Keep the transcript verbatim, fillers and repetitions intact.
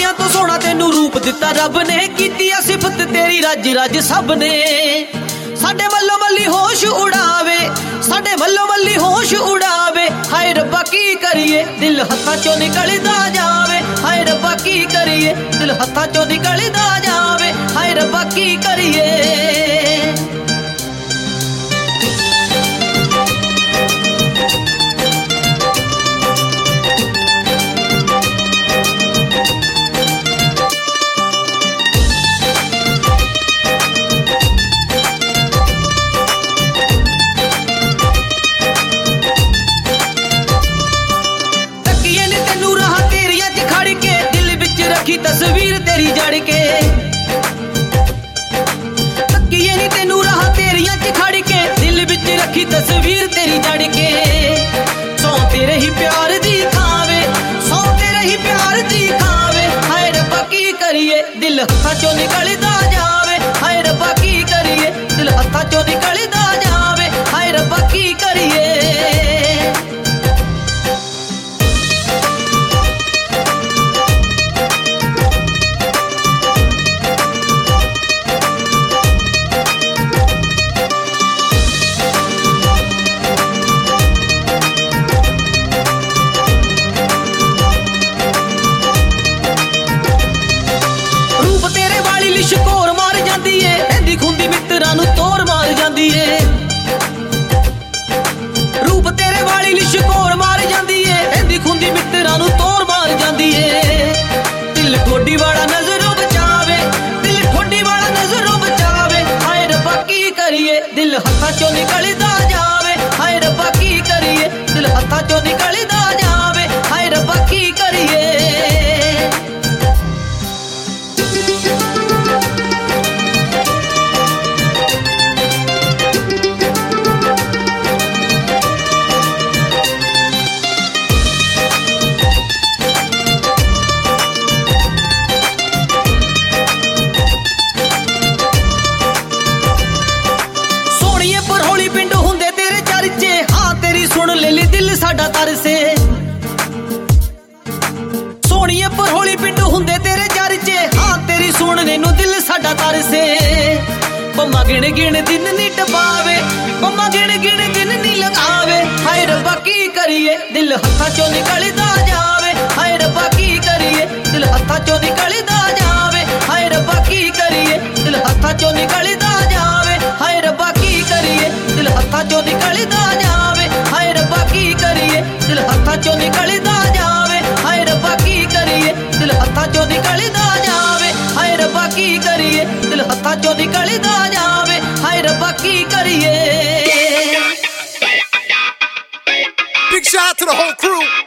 ਸਾਰਿਆਂ ਤੋਂ ਸੋਹਣਾ ਤੈਨੂੰ ਰੂਪ ਦਿੱਤਾ ਰੱਬ ਨੇ, ਕੀਤੀ ਆ ਸਿਫਤ ਤੇਰੀ ਰੱਜ ਰੱਜ ਸਭ ਨੇ। ਸਾਡੇ ਮੱਲੋ ਮੱਲੀ ਹੋਸ਼ ਉਡਾਵੇ, ਸਾਡੇ ਮੱਲੋ ਮੱਲੀ ਹੋਸ਼ ਉਡਾਵੇ, ਹਾਏ ਰੱਬਾ ਕੀ ਕਰੀਏ ਦਿਲ ਹੱਥਾਂ ਚੋਂ ਨਿਕਲਦਾ ਜਾਵੇ, ਹਾਏ ਰੱਬਾ ਕੀ ਕਰੀਏ ਦਿਲ ਹੱਥਾਂ ਚੋਂ ਨਿਕਲਦਾ ਜਾਵੇ, ਹਾਏ ਰੱਬਾ ਕੀ ਕਰੀਏ। ਤਸਵੀਰ ਤੇਰੀ ਜੜ ਕੇ ਤੱਕੀਏ ਨੀ ਤੈਨੂੰ ਰਾਹ ਤੇਰੀਆਂ ਚ ਖੜ ਕੇ, ਦਿਲ ਵਿੱਚ ਰੱਖੀ ਤਸਵੀਰ ਤੇਰੀ ਜੜ ਕੇ। ਸੌ ਤੇਰੇ ਹੀ ਪਿਆਰ ਦੀ ਖਾਵੇ, ਸੌ ਤੇਰੇ ਹੀ ਪਿਆਰ ਦੀ ਖਾਵੇ, ਹਾਏ ਰੱਬਾ ਕੀ ਕਰੀਏ ਦਿਲ ਹੱਥਾਂ ਚੋਂ ਨਿਕਲਦਾ ਜਾਵੇ, ਹਾਏ ਰੱਬਾ ਕੀ ਕਰੀਏ ਦਿਲ ਹੱਥਾਂ ਚੋਂ ਨਿਕਲਦਾ ਜਾਵੇ, ਹਾਏ ਰੱਬਾ ਕੀ ਕਰੀਏ। ਸ਼ਕੋਰ ਮਾਰ ਜਾਂਦੀ ਏ, ਇਹਦੀ ਖੁੰਦੀ ਮਿੱਤਰਾਂ ਨੂੰ ਤੋਰ ਮਾਰ ਜਾਂਦੀ ਏ। ਰੂਪ ਤੇਰੇ ਵਾਲੀ ਲਿਸ਼ਕੋਰ ਮਾਰ ਜਾਂਦੀ ਏ, ਇਹਦੀ ਖੁੰਦੀ ਮਿੱਤਰਾਂ ਨੂੰ ਤੋਰ ਮਾਰ ਜਾਂਦੀ ਏ। ਦਿਲ ਠੋਡੀ ਵਾਲਾ ਨਜ਼ਰੋਂ ਬਚਾਵੇ, ਦਿਲ ਠੋਡੀ ਵਾਲਾ ਨਜ਼ਰੋਂ ਬਚਾਵੇ, ਹਾਏ ਰੱਬਾ ਕੀ ਕਰੀਏ ਦਿਲ ਹੱਥਾਂ ਚੋਂ ਨਿਕਲਦਾ ਜਾਵੇ, ਹਾਏ ਰੱਬਾ ਕੀ ਕਰੀਏ ਦਿਲ ਹੱਥਾਂ ਚੋਂ ਨਿਕਲਦਾ ਜਾਵੇ, ਹਾਏ ਰੱਬਾ ਕੀ ਕਰੀਏ। ਸੁਣ ਲੈ ਲਈ ਦਿਲ ਸਾਡਾ ਤਰਸੇ, ਸੋਹਣੀਏ ਪਰਹੋਲੀ ਪਿੰਡ ਹੁੰਦੇ ਤੇਰੇ ਚਰਚੇ, ਹਾਂ ਤੇਰੀ ਸੁਣਨੇ ਨੂੰ ਦਿਲ ਸਾਡਾ ਤਰਸੇ। ਪੰਮਾ ਗਿਣ ਗਿਣ ਦਿਨ ਨੀ ਟਪਾਵੇ, ਪੰਮਾ ਗਿਣ ਗਿਣ ਦਿਨ ਨੀ ਲਗਾਵੇ, ਹਾਏ ਰੱਬਾ ਕੀ ਕਰੀਏ ਦਿਲ ਹੱਥਾਂ ਚੋਂ ਨਿਕਲਦਾ ਜਾਵੇ, ਹਾਏ ਰੱਬਾ ਕੀ ਕਰੀਏ ਦਿਲ ਹੱਥਾਂ ਚੋਂ ਨਿਕਲਦਾ ਜਾਵੇ, ਹਾਏ ਰੱਬਾ ਕੀ ਕਰੀਏ ਦਿਲ ਹੱਥਾਂ ਚੋਂ ਨਿਕਲਦਾ ਜਾਵੇ, ਹਾਏ ਰੱਬਾ ਕੀ ਕਰੀਏ ਦਿਲ ਹੱਥਾਂ ਚੋਂ ਨਿਕਲਦਾ ਜਾਵੇ, ਹਾਏ ਰੱਬਾ ਕੀ ਕਰੀਏ ਦਿਲ ਹੱਥਾਂ ਚੋਂ ਨਿਕਲਦਾ ਜਾਵੇ, ਹਾਏ ਰੱਬਾ ਕੀ ਕਰੀਏ ਦਿਲ ਹੱਥਾਂ ਚੋਂ ਨਿਕਲਦਾ ਜਾਵੇ, ਹਾਏ ਰੱਬਾ ਕੀ ਕਰੀਏ ਦਿਲ ਹੱਥਾਂ ਚੋਂ ਨਿਕਲਦਾ ਜਾਵੇ, ਹਾਏ ਰੱਬਾ ਕੀ ਕਰੀਏ। Big shout out to the whole crew.